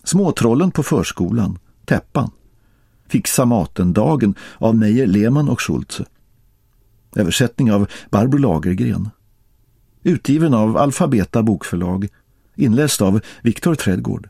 Småtrollen på förskolan, Täppan. Fixa maten-dagen av Meijer, Lehmann och Schultze. Översättning av Barbro Lagergren. Utgiven av Alfabeta bokförlag. Inläst av Viktor Trädgård.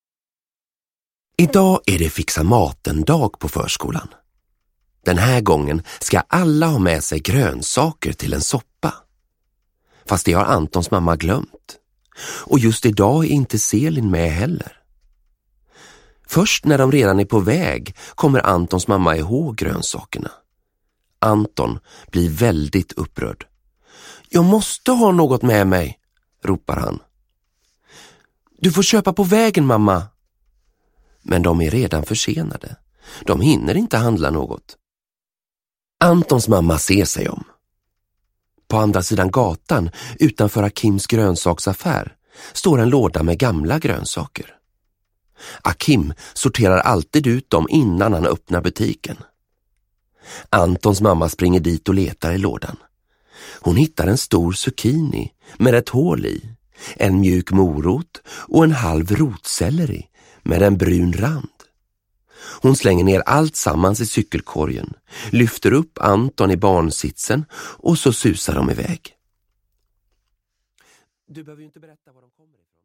Idag är det fixa maten-dag på förskolan. Den här gången ska alla ha med sig grönsaker till en soppa. Fast det har Antons mamma glömt. Och just idag är inte Selin med heller. Först när de redan är på väg kommer Antons mamma ihåg grönsakerna. Anton blir väldigt upprörd. Jag måste ha något med mig, ropar han. Du får köpa på vägen, mamma. Men de är redan försenade. De hinner inte handla något. Antons mamma ser sig om. På andra sidan gatan, utanför Akims grönsaksaffär, står en låda med gamla grönsaker. Akim sorterar alltid ut dem innan han öppnar butiken. Antons mamma springer dit och letar i lådan. Hon hittar en stor zucchini med ett hål i, en mjuk morot och en halv rotselleri med en brun rand. Hon slänger ner allt sammans i cykelkorgen, lyfter upp Anton i barnsitsen och så susar de iväg. Du behöver ju inte berätta var de kommer ifrån.